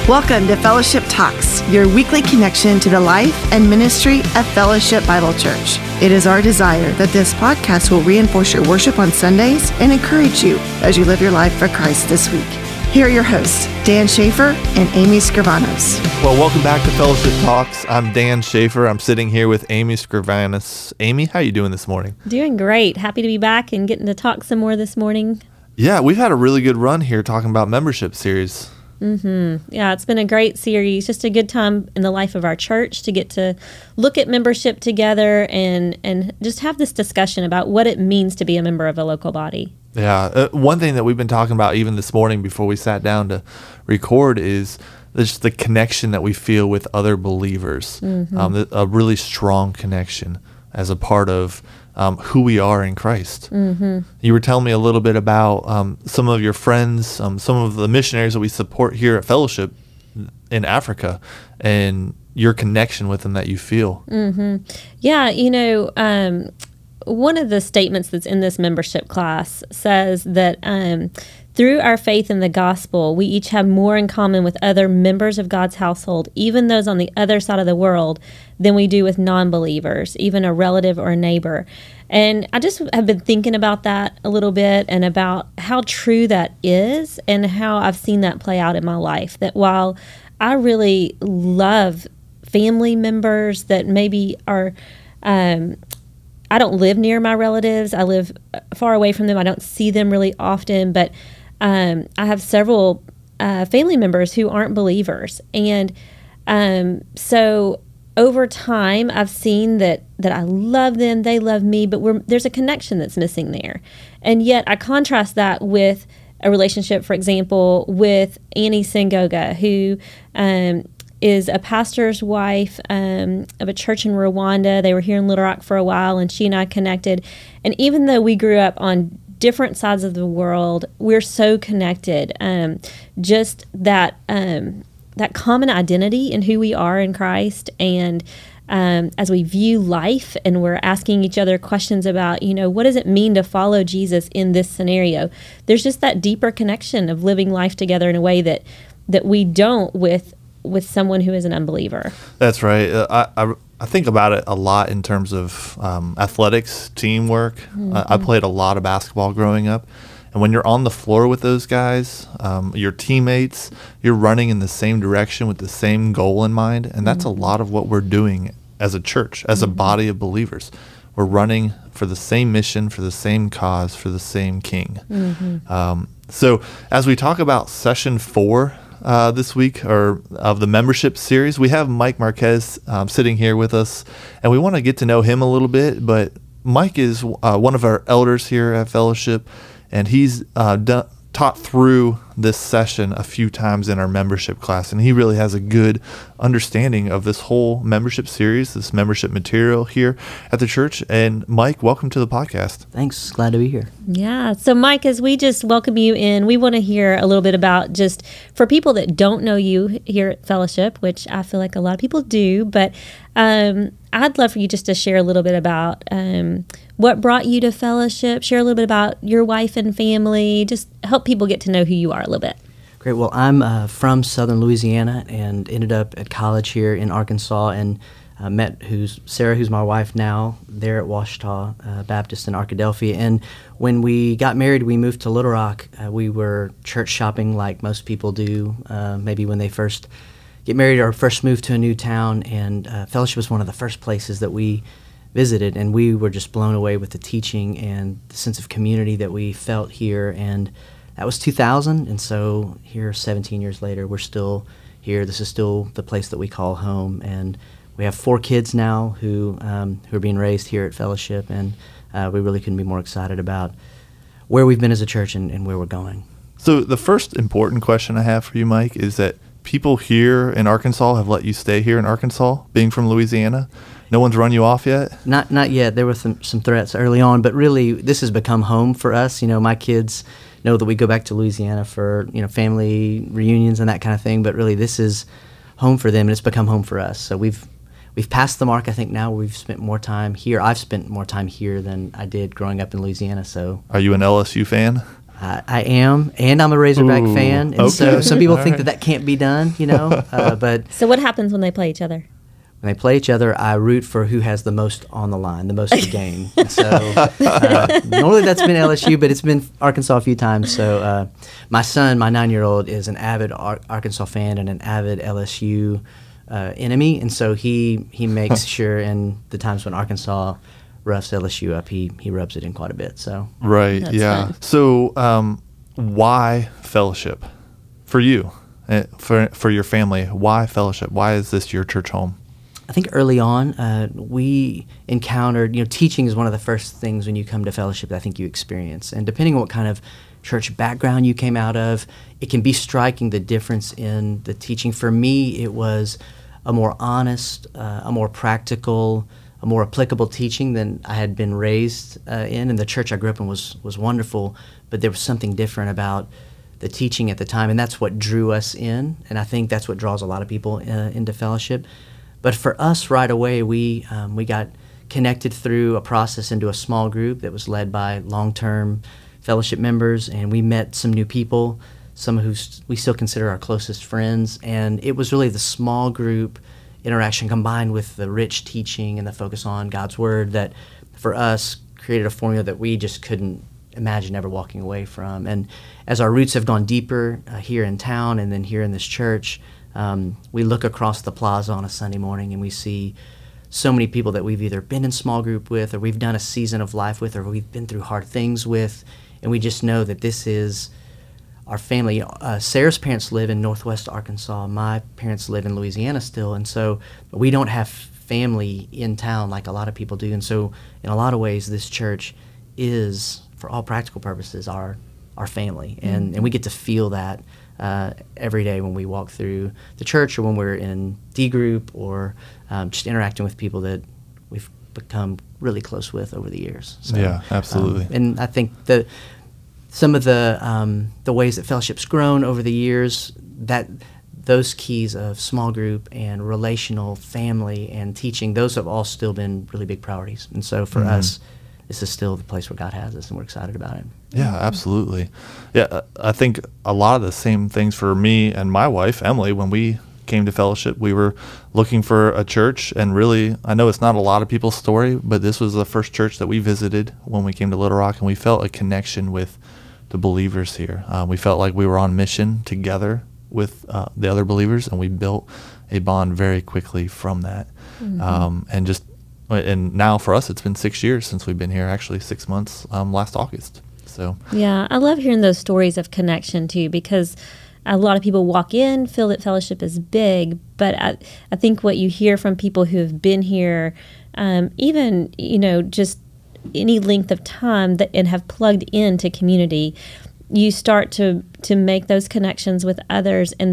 Welcome to Fellowship Talks, your weekly connection to the life and ministry of Fellowship Bible Church. It is our desire that this podcast will reinforce your worship on Sundays and encourage you as you live your life for Christ this week. Here are your hosts, Dan Schaefer and Amy Scrivanos. Well, welcome back to Fellowship Talks. I'm Dan Schaefer. I'm sitting here with Amy Scrivanos. Amy, how you doing this morning? Doing great. Happy to be back and getting to talk some more this morning. Yeah, we've had a really good run here talking about membership series. Yeah, it's been a great series. Just a good time in the life of our church to get to look at membership together and just have this discussion about what it means to be a member of a local body. Yeah, one thing that we've been talking about even this morning before we sat down to record is just the connection that we feel with other believers, a really strong connection as a part of who we are in Christ. You were telling me a little bit about some of your friends, some of the missionaries that we support here at Fellowship in Africa, and your connection with them that you feel. Yeah, one of the statements that's in this membership class says that through our faith in the gospel, we each have more in common with other members of God's household, even those on the other side of the world, than we do with non-believers, even a relative or a neighbor. And I just have been thinking about that a little bit and about how true that is and how I've seen that play out in my life. That while I really love family members that maybe are... I don't live near my relatives. I live far away from them. I don't see them really often, but I have several family members who aren't believers. And so over time, I've seen that I love them, they love me, but there's a connection that's missing there. And yet I contrast that with a relationship, for example, with Annie Sengoga, who is a pastor's wife of a church in Rwanda. They were here in Little Rock for a while, and she and I connected. And even though we grew up on different sides of the world, we're so connected. Just that common identity in who we are in Christ, and as we view life and we're asking each other questions about, what does it mean to follow Jesus in this scenario? There's just that deeper connection of living life together in a way that we don't with someone who is an unbeliever. That's right. I think about it a lot in terms of athletics, teamwork. I played a lot of basketball growing up. And when you're on the floor with those guys, your teammates, you're running in the same direction with the same goal in mind. And that's a lot of what we're doing as a church, as a body of believers. We're running for the same mission, for the same cause, for the same king. So as we talk about session 4, this week, or of the membership series, we have Mike Marquez sitting here with us, and we want to get to know him a little bit. But Mike is one of our elders here at Fellowship, and he's taught through this session a few times in our membership class, and he really has a good understanding of this whole membership series, this membership material here at the church. And Mike, welcome to the podcast. Thanks. Glad to be here. Yeah. So Mike, as we just welcome you in, we want to hear a little bit about, just for people that don't know you here at Fellowship, which I feel like a lot of people do, but I'd love for you just to share a little bit about what brought you to Fellowship, share a little bit about your wife and family, just help people get to know who you are a little bit. Great. Well, I'm from southern Louisiana and ended up at college here in Arkansas, and met Sarah, who's my wife now, there at Ouachita Baptist in Arkadelphia. And when we got married, we moved to Little Rock. We were church shopping like most people do, maybe when they first get married or first move to a new town, and Fellowship was one of the first places that we visited, and we were just blown away with the teaching and the sense of community that we felt here. And that was 2000, and so here 17 years later, we're still here. This is still the place that we call home, and we have 4 kids now who are being raised here at Fellowship, and we really couldn't be more excited about where we've been as a church and where we're going. So the first important question I have for you, Mike, is that people here in Arkansas have let you stay here in Arkansas, being from Louisiana. No one's run you off yet? Not yet. There were some threats early on, but really this has become home for us. My kids know that we go back to Louisiana for family reunions and that kind of thing, but really this is home for them, and it's become home for us. So we've passed the mark, I think, now. We've spent more time here. I've spent more time here than I did growing up in Louisiana. So, are you an LSU fan? I am, and I'm a Razorback fan, and so some people think that can't be done, but... So what happens when they play each other? When they play each other, I root for who has the most on the line, the most to gain. So normally that's been LSU, but it's been Arkansas a few times. So my son, my 9-year-old, is an avid Arkansas fan and an avid LSU enemy, and so he makes sure in the times when Arkansas roughs LSU up, he rubs it in quite a bit. So right, That's yeah. fun. So why Fellowship for you, for your family? Why Fellowship? Why is this your church home? I think early on, we encountered, teaching is one of the first things when you come to Fellowship that I think you experience. And depending on what kind of church background you came out of, it can be striking the difference in the teaching. For me, it was a more honest, a more practical, a more applicable teaching than I had been raised in. And the church I grew up in was wonderful, but there was something different about the teaching at the time, and that's what drew us in. And I think that's what draws a lot of people into Fellowship. But for us, right away, we got connected through a process into a small group that was led by long-term Fellowship members, and we met some new people, some who we still consider our closest friends. And it was really the small group interaction combined with the rich teaching and the focus on God's Word that, for us, created a formula that we just couldn't imagine ever walking away from. And as our roots have gone deeper here in town and then here in this church, we look across the plaza on a Sunday morning and we see so many people that we've either been in small group with, or we've done a season of life with, or we've been through hard things with, and we just know that this is our family. Sarah's parents live in Northwest Arkansas. My parents live in Louisiana still, and so we don't have family in town like a lot of people do. And so in a lot of ways, this church is, for all practical purposes, our family, and we get to feel that every day when we walk through the church, or when we're in D group, or just interacting with people that we've become really close with over the years. So, yeah, absolutely. And I think that some of the ways that Fellowship's grown over the years, that those keys of small group and relational family and teaching, those have all still been really big priorities. And so for us, this is still the place where God has us, and we're excited about it. Yeah, absolutely. Yeah, I think a lot of the same things for me and my wife, Emily, when we came to Fellowship, we were looking for a church, and really, I know it's not a lot of people's story, but this was the first church that we visited when we came to Little Rock, and we felt a connection with the believers here. We felt like we were on mission together with the other believers, and we built a bond very quickly from that. And now for us, it's been 6 years since we've been here, actually 6 months last August. So yeah, I love hearing those stories of connection too, because a lot of people walk in, feel that Fellowship is big, but I think what you hear from people who have been here, even, just any length of time and have plugged into community, you start to make those connections with others, and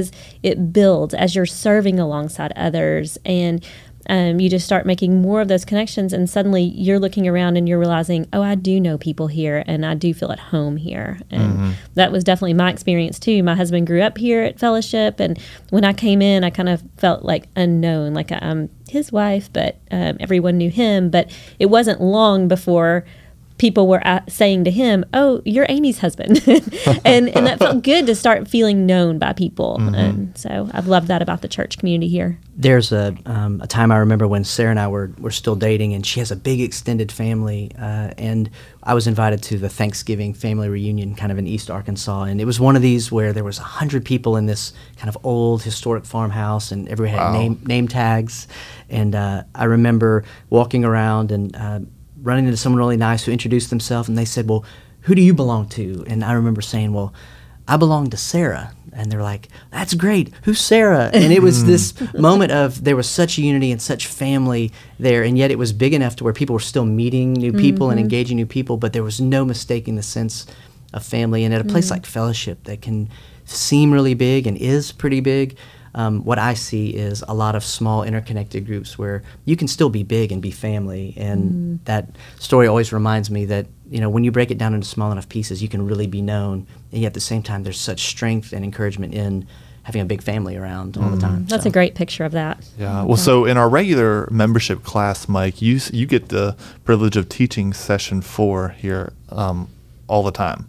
it builds as you're serving alongside others, and you just start making more of those connections, and suddenly you're looking around and you're realizing, oh, I do know people here, and I do feel at home here. And that was definitely my experience too. My husband grew up here at Fellowship, and when I came in, I kind of felt like unknown, like I'm his wife, but everyone knew him. But it wasn't long before people were saying to him, oh, you're Amy's husband. and that felt good to start feeling known by people. And so I've loved that about the church community here. There's a time I remember when Sarah and I were still dating, and she has a big extended family, and I was invited to the Thanksgiving family reunion kind of in East Arkansas, and it was one of these where there was 100 people in this kind of old historic farmhouse, and everybody had name tags. And I remember walking around and running into someone really nice who introduced themselves, and they said, well, who do you belong to? And I remember saying, well, I belong to Sarah. And they're like, that's great. Who's Sarah? And it was this moment of, there was such unity and such family there, and yet it was big enough to where people were still meeting new people and engaging new people, but there was no mistaking the sense of family. And at a place like Fellowship that can seem really big and is pretty big, what I see is a lot of small interconnected groups where you can still be big and be family. And that story always reminds me that, when you break it down into small enough pieces, you can really be known. And yet at the same time, there's such strength and encouragement in having a big family around all the time. That's a great picture of that. Yeah. Well, so in our regular membership class, Mike, you get the privilege of teaching session 4 here all the time.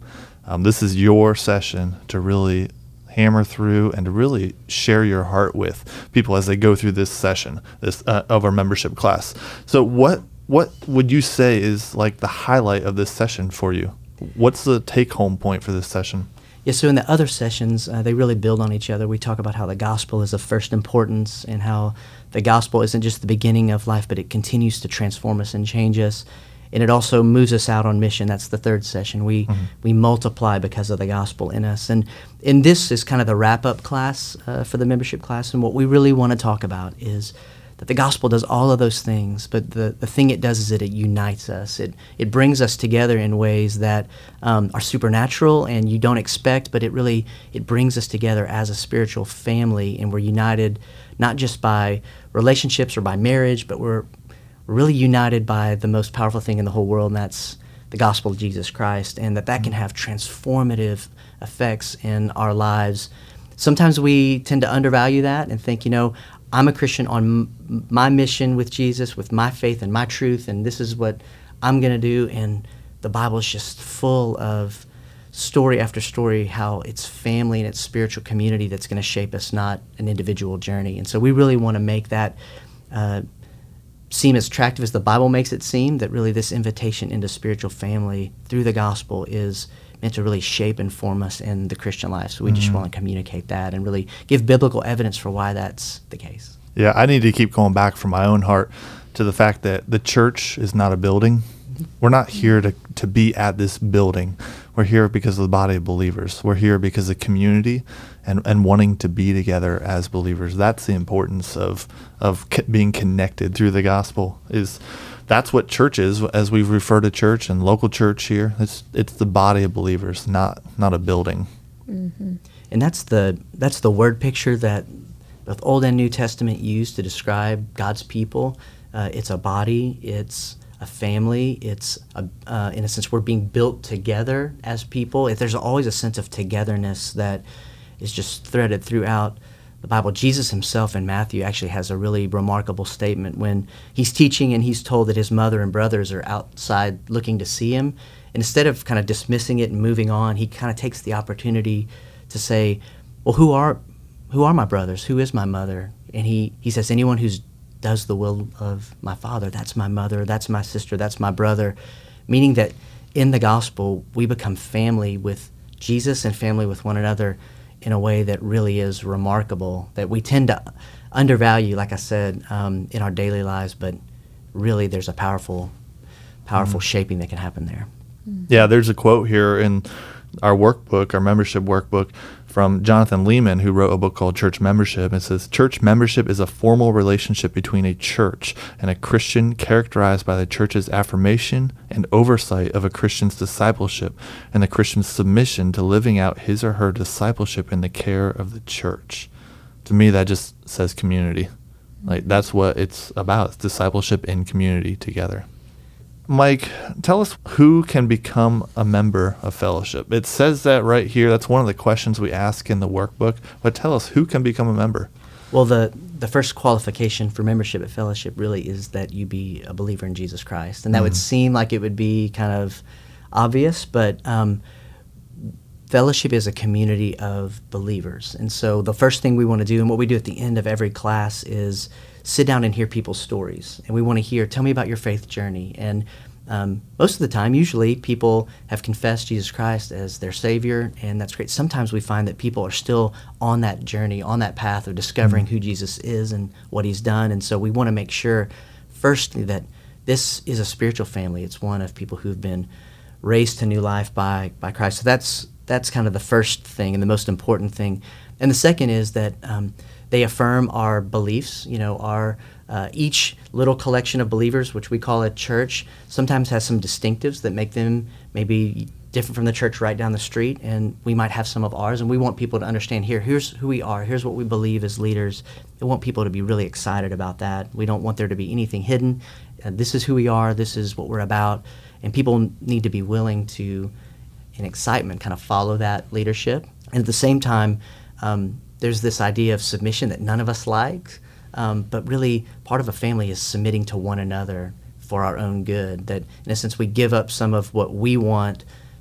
This is your session to really hammer through and to really share your heart with people as they go through this session of our membership class. So what would you say is like the highlight of this session for you? What's the take-home point for this session? Yeah, so in the other sessions, they really build on each other. We talk about how the gospel is of first importance and how the gospel isn't just the beginning of life, but it continues to transform us and change us. And it also moves us out on mission. That's the third session. We multiply because of the gospel in us. And this is kind of the wrap-up class for the membership class. And what we really want to talk about is that the gospel does all of those things, but the thing it does is that it unites us. It brings us together in ways that are supernatural and you don't expect, but it brings us together as a spiritual family, and we're united not just by relationships or by marriage, but we're really united by the most powerful thing in the whole world, and that's the gospel of Jesus Christ, and that can have transformative effects in our lives. Sometimes we tend to undervalue that and think, I'm a Christian on my mission with Jesus, with my faith and my truth, and this is what I'm going to do. And the Bible is just full of story after story how it's family and it's spiritual community that's going to shape us, not an individual journey. And so we really want to make that seem as attractive as the Bible makes it seem, that really this invitation into spiritual family through the gospel is meant to really shape and form us in the Christian life. So we just want to communicate that and really give biblical evidence for why that's the case. Yeah, I need to keep going back from my own heart to the fact that the church is not a building. We're not here to be at this building. We're here because of the body of believers. We're here because of community and wanting to be together as believers. That's the importance of being connected through the gospel. That's what church is, as we refer to church and local church here. It's the body of believers, not a building. Mm-hmm. And that's the word picture that both Old and New Testament use to describe God's people. It's a body. It's a family. It's in a sense we're being built together as people. There's always a sense of togetherness that is just threaded throughout the Bible. Jesus himself in Matthew actually has a really remarkable statement when he's teaching and he's told that his mother and brothers are outside looking to see him. And instead of kind of dismissing it and moving on, he kind of takes the opportunity to say, well, who are my brothers? Who is my mother? And he says, anyone who does the will of my Father, that's my mother, that's my sister, that's my brother. Meaning that in the gospel, we become family with Jesus and family with one another in a way that really is remarkable, that we tend to undervalue, like I said, in our daily lives, but really there's a powerful shaping that can happen there. Yeah, there's a quote here in our workbook, our membership workbook, from Jonathan Leeman, who wrote a book called Church Membership. It says, church membership is a formal relationship between a church and a Christian characterized by the church's affirmation and oversight of a Christian's discipleship and the Christian's submission to living out his or her discipleship in the care of the church. To me, that just says community. Like, that's what it's about. It's discipleship in community together. Mike, tell us who can become a member of Fellowship. It says that right here. That's one of the questions we ask in the workbook. But tell us, who can become a member? Well, the first qualification for membership at Fellowship really is that you be a believer in Jesus Christ. And that would seem like it would be kind of obvious, but Fellowship is a community of believers. And so the first thing we want to do, and what we do at the end of every class, is sit down and hear people's stories. And we want to hear, tell me about your faith journey. And most of the time, usually, people have confessed Jesus Christ as their Savior, and that's great. Sometimes we find that people are still on that journey, on that path of discovering who Jesus is and what he's done. And so we want to make sure, firstly, that this is a spiritual family. It's one of people who've been raised to new life by Christ. So that's kind of the first thing and the most important thing. And the second is that they affirm our beliefs. Our each little collection of believers, which we call a church, sometimes has some distinctives that make them maybe different from the church right down the street, and we might have some of ours, and we want people to understand here's who we are, here's what we believe as leaders. We want people to be really excited about that. We don't want there to be anything hidden. This is who we are, this is what we're about, and people need to be willing to, in excitement, kind of follow that leadership. And at the same time, there's this idea of submission that none of us like, but really part of a family is submitting to one another for our own good, that in a sense we give up some of what we want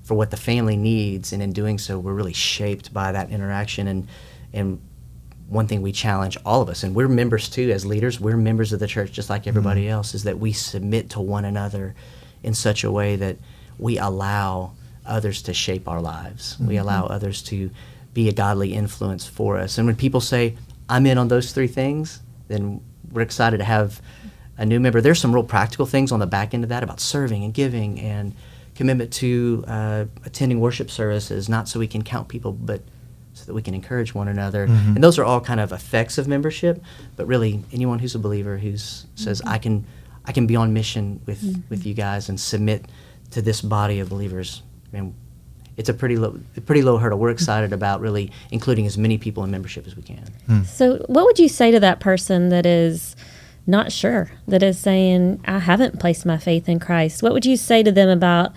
for what the family needs, and in doing so, we're really shaped by that interaction. And one thing we challenge all of us, and we're members too as leaders, we're members of the church just like everybody else, is that we submit to one another in such a way that we allow others to shape our lives. We allow others to be a godly influence for us. And when people say, I'm in on those three things, then we're excited to have a new member. There's some real practical things on the back end of that about serving and giving and commitment to attending worship services, not so we can count people, but so that we can encourage one another. And those are all kind of effects of membership, but really anyone who's a believer who says, I can be on mission with you guys and submit to this body of believers. And it's a pretty low hurdle. We're excited about really including as many people in membership as we can. So what would you say to that person that is not sure, that is saying, I haven't placed my faith in Christ? What would you say to them about,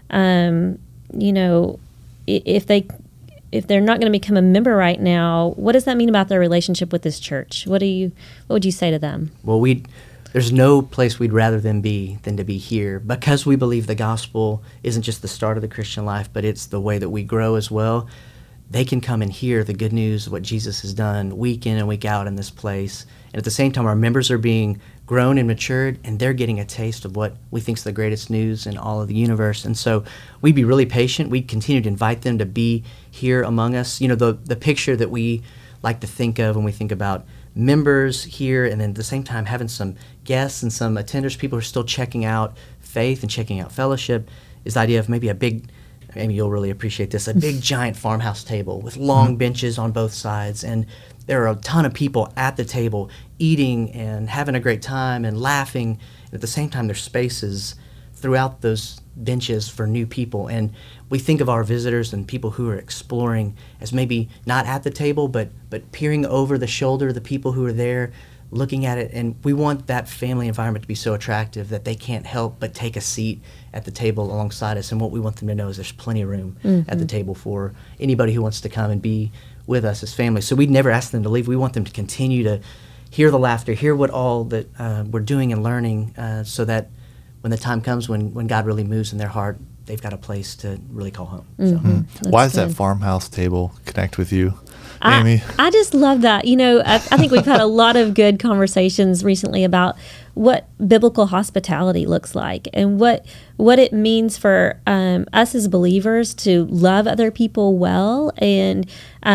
if they're not going to become a member right now, what does that mean about their relationship with this church? What would you say to them? Well, there's no place we'd rather them be than to be here, because we believe the gospel isn't just the start of the Christian life, but it's the way that we grow as well. They can come and hear the good news of what Jesus has done week in and week out in this place. And at the same time, our members are being grown and matured, and they're getting a taste of what we think is the greatest news in all of the universe. And so we'd be really patient. We'd continue to invite them to be here among us. You know, the picture that we like to think of when we think about members here, and then at the same time having some guests and some attenders, people who are still checking out faith and checking out fellowship, is the idea of maybe Amy, you'll really appreciate this, a big giant farmhouse table with long benches on both sides, and there are a ton of people at the table eating and having a great time and laughing, and at the same time there's spaces throughout those benches for new people. And we think of our visitors and people who are exploring as maybe not at the table, but peering over the shoulder of the people who are there looking at it. And we want that family environment to be so attractive that they can't help but take a seat at the table alongside us. And what we want them to know is there's plenty of room at the table for anybody who wants to come and be with us as family. So we'd never ask them to leave. We want them to continue to hear the laughter, hear what all that we're doing and learning, so that when the time comes when God really moves in their heart, they've got a place to really call home. Why does that farmhouse table connect with you, Amy? I just love that. You know, I think we've had a lot of good conversations recently about what biblical hospitality looks like and what it means for us as believers to love other people well and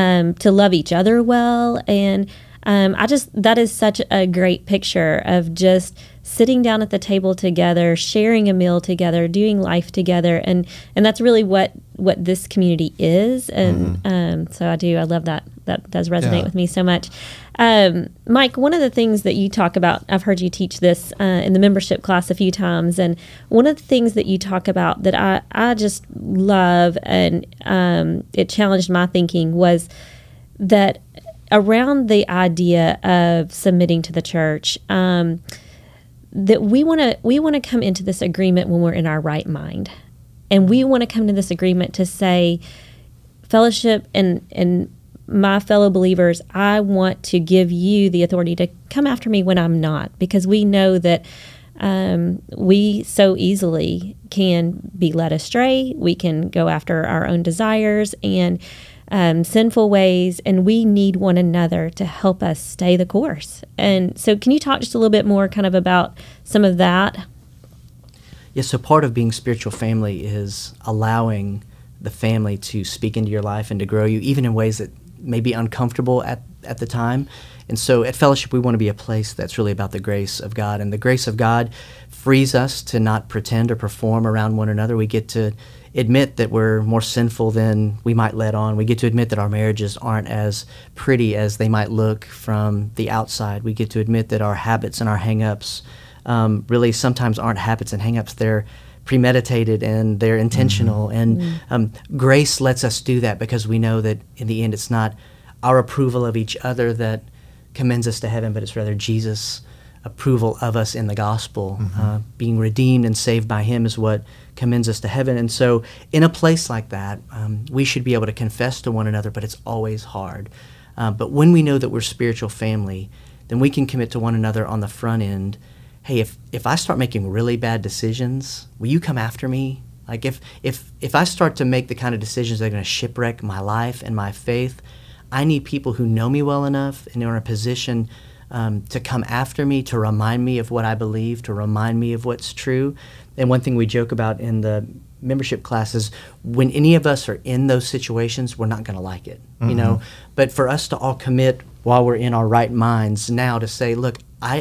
to love each other well. And that is such a great picture of just sitting down at the table together, sharing a meal together, doing life together, and that's really what this community is. And so I love that. That does resonate with me so much. Mike, one of the things that you talk about, I've heard you teach this in the membership class a few times, and one of the things that you talk about that I just love, and it challenged my thinking, was that around the idea of submitting to the church, that we want to come into this agreement when we're in our right mind, and we want to come to this agreement to say, fellowship and my fellow believers, I want to give you the authority to come after me when I'm not, because we know that we so easily can be led astray. We can go after our own desires and sinful ways, and we need one another to help us stay the course. And so can you talk just a little bit more kind of about some of that? Yes, so part of being spiritual family is allowing the family to speak into your life and to grow you, even in ways that may be uncomfortable at the time. And so at Fellowship, we want to be a place that's really about the grace of God. And the grace of God frees us to not pretend or perform around one another. We get to admit that we're more sinful than we might let on. We get to admit that our marriages aren't as pretty as they might look from the outside. We get to admit that our habits and our hang-ups really sometimes aren't habits and hang-ups. They're premeditated and they're intentional. And grace lets us do that because we know that in the end it's not our approval of each other that commends us to heaven, but it's rather Jesus' approval of us in the gospel. Being redeemed and saved by him is what commends us to heaven. And so in a place like that, we should be able to confess to one another, but it's always hard. But when we know that we're spiritual family, then we can commit to one another on the front end. Hey, if I start making really bad decisions, will you come after me? Like if I start to make the kind of decisions that are going to shipwreck my life and my faith, I need people who know me well enough and are in a position to come after me, to remind me of what I believe, to remind me of what's true. And one thing we joke about in the membership class is when any of us are in those situations, we're not going to like it, you know. But for us to all commit while we're in our right minds now to say, look,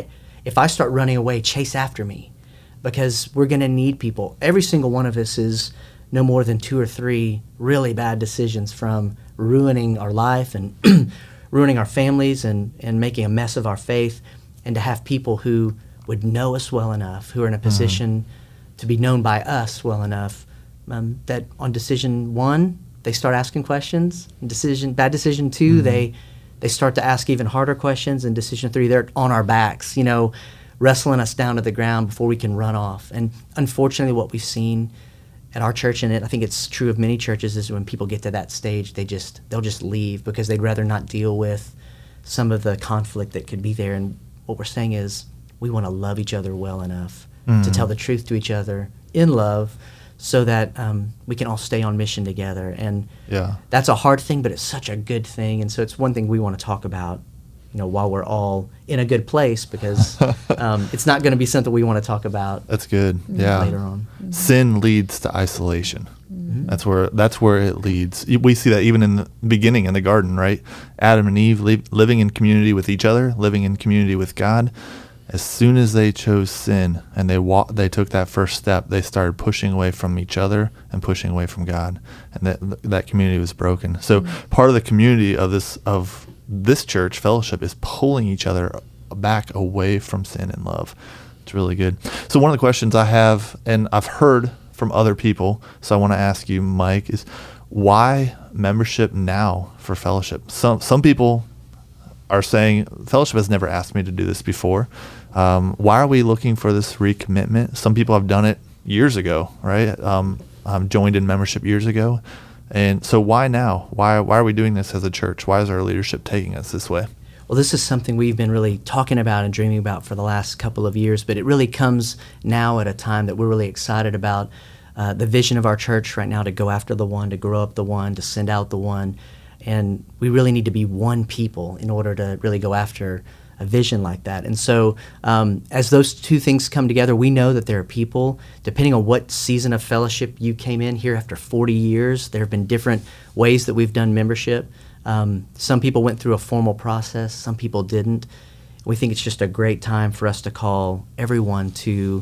if I start running away, chase after me, because we're going to need people. Every single one of us is no more than 2 or 3 really bad decisions from ruining our life and ruining our families and making a mess of our faith. And to have people who would know us well enough, who are in a position to be known by us well enough, that on decision 1, they start asking questions. And bad decision 2, they start to ask even harder questions. And decision 3, they're on our backs, you know, wrestling us down to the ground before we can run off. And unfortunately, what we've seen at our church, and I think it's true of many churches, is when people get to that stage, they'll just leave because they'd rather not deal with some of the conflict that could be there. And what we're saying is we want to love each other well enough to tell the truth to each other in love, so that we can all stay on mission together. And that's a hard thing, but it's such a good thing. And so it's one thing we want to talk about, you know, while we're all in a good place, because it's not going to be something we want to talk about. That's good. Yeah. Later on. Sin leads to isolation. That's where it leads. We see that even in the beginning in the garden, right? Adam and Eve living in community with each other, living in community with God. As soon as they chose sin and they took that first step, they started pushing away from each other and pushing away from God, and that community was broken. So part of the community of this church fellowship is pulling each other back away from sin and love. It's really good. So one of the questions I have, and I've heard from other people, so I want to ask you, Mike, is why membership now for fellowship? Some people are saying fellowship has never asked me to do this before. Why are we looking for this recommitment? Some people have done it years ago, right? Joined in membership years ago. And so why now? Why are we doing this as a church? Why is our leadership taking us this way? Well, this is something we've been really talking about and dreaming about for the last couple of years, but it really comes now at a time that we're really excited about the vision of our church right now, to go after the one, to grow up the one, to send out the one. And we really need to be one people in order to really go after a vision like that. And so as those two things come together, we know that there are people, depending on what season of fellowship you came in here after 40 years, there have been different ways that we've done membership. Some people went through a formal process, some people didn't. We think it's just a great time for us to call everyone to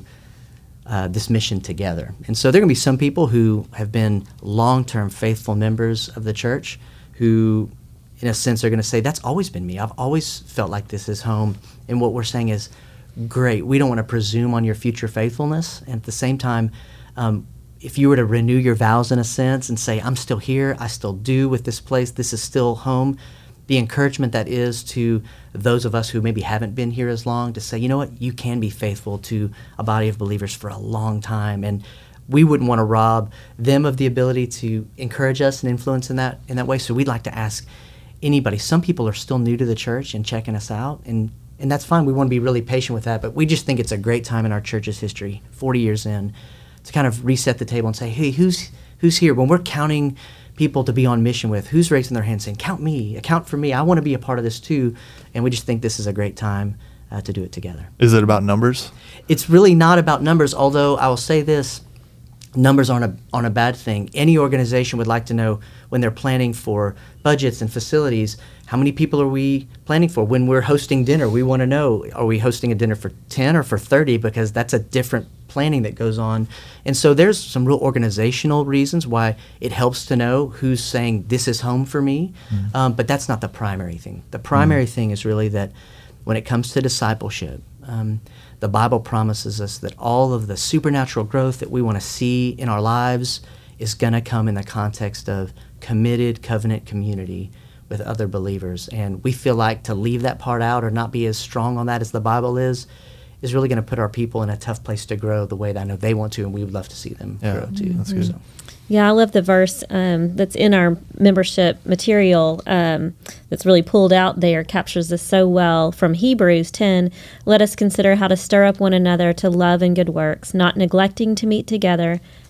this mission together. And so there are going to be some people who have been long-term faithful members of the church who, in a sense, are going to say, that's always been me. I've always felt like this is home. And what we're saying is, great, we don't want to presume on your future faithfulness. And at the same time, if you were to renew your vows in a sense and say, I'm still here, I still do with this place, this is still home, the encouragement that is to those of us who maybe haven't been here as long, to say, you know what, you can be faithful to a body of believers for a long time. And we wouldn't want to rob them of the ability to encourage us and influence in that way. So we'd like to ask anybody. Some people are still new to the church and checking us out, and that's fine. We want to be really patient with that, but we just think it's a great time in our church's history, 40 years in, to kind of reset the table and say, hey, who's here? When we're counting people to be on mission with, who's raising their hand saying, count me, account for me, I want to be a part of this too. And we just think this is a great time to do it together. Is it about numbers? It's really not about numbers, although I will say this, numbers aren't a bad thing. Any organization would like to know, when they're planning for budgets and facilities, how many people are we planning for? When we're hosting dinner, we want to know, are we hosting a dinner for 10 or for 30? Because that's a different planning that goes on. And so there's some real organizational reasons why it helps to know who's saying, this is home for me. But that's not the primary thing. The primary thing is really that when it comes to discipleship, the Bible promises us that all of the supernatural growth that we want to see in our lives is going to come in the context of committed covenant community with other believers. And we feel like to leave that part out or not be as strong on that as the Bible is really going to put our people in a tough place to grow the way that I know they want to, and we would love to see them grow too. That's good. So. Yeah, I love the verse that's in our membership material that's really pulled out there, captures this so well, from Hebrews 10. Let us consider how to stir up one another to love and good works, not neglecting to meet together,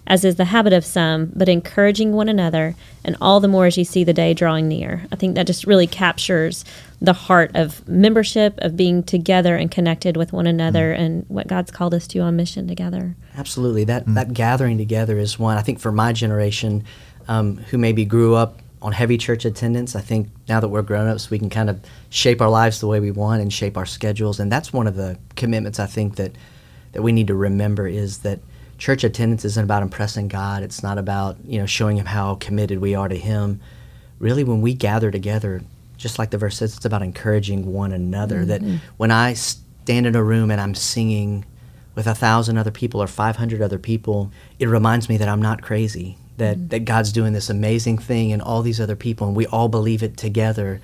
as is the habit of some, but encouraging one another, and all the more as you see the day drawing near. I think that just really captures the heart of membership, of being together and connected with one another, and what God's called us to on mission together. Absolutely. That gathering together is one, I think, for my generation, who maybe grew up on heavy church attendance. I think now that we're grown-ups, we can kind of shape our lives the way we want and shape our schedules. And that's one of the commitments I think that we need to remember, is that church attendance isn't about impressing God. It's not about, showing Him how committed we are to Him. Really, when we gather together, just like the verse says, it's about encouraging one another. That when I stand in a room and I'm singing with 1,000 other people or 500 other people, it reminds me that I'm not crazy. That God's doing this amazing thing in all these other people, and we all believe it together.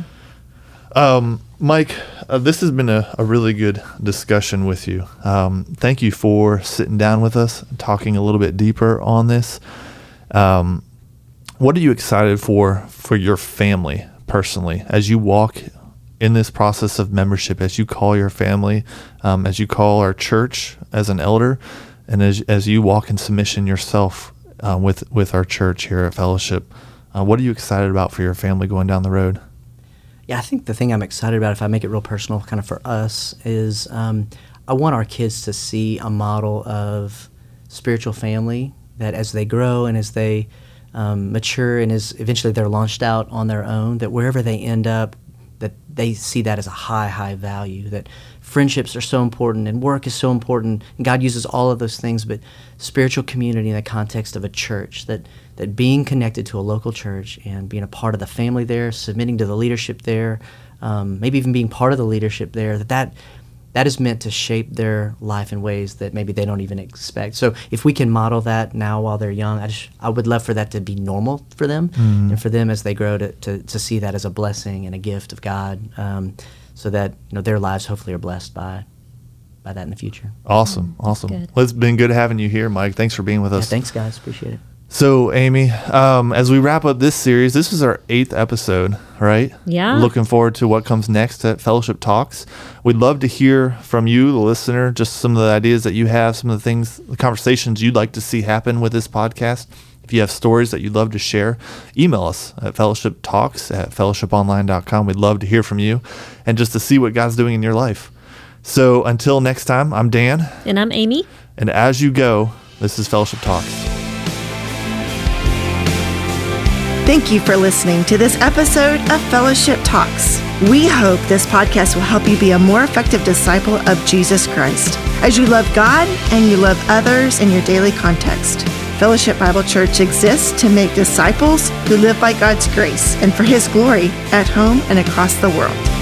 Mike, this has been a really good discussion with you. Thank you for sitting down with us and talking a little bit deeper on this. What are you excited for your family personally as you walk in this process of membership, as you call your family, as you call our church as an elder, and as you walk in submission yourself with our church here at Fellowship? What are you excited about for your family going down the road? Yeah, I think the thing I'm excited about, if I make it real personal kind of for us, is I want our kids to see a model of spiritual family, that as they grow and as they mature and as eventually they're launched out on their own, that wherever they end up, that they see that as a high value, that friendships are so important and work is so important, and God uses all of those things, but spiritual community in the context of a church, that being connected to a local church and being a part of the family there, submitting to the leadership there, maybe even being part of the leadership there, that is meant to shape their life in ways that maybe they don't even expect. So if we can model that now while they're young, I would love for that to be normal for them, and for them as they grow to see that as a blessing and a gift of God, so that their lives hopefully are blessed by that in the future. Awesome. Well, it's been good having you here, Mike. Thanks for being with us. Yeah, thanks, guys. Appreciate it. So, Amy, as we wrap up this series, this is our 8th episode, right? Yeah. Looking forward to what comes next at Fellowship Talks. We'd love to hear from you, the listener, just some of the ideas that you have, some of the things, the conversations you'd like to see happen with this podcast. If you have stories that you'd love to share, email us at fellowshiptalks@fellowshiponline.com. We'd love to hear from you and just to see what God's doing in your life. So until next time, I'm Dan. And I'm Amy. And as you go, this is Fellowship Talks. Thank you for listening to this episode of Fellowship Talks. We hope this podcast will help you be a more effective disciple of Jesus Christ as you love God and you love others in your daily context. Fellowship Bible Church exists to make disciples who live by God's grace and for His glory at home and across the world.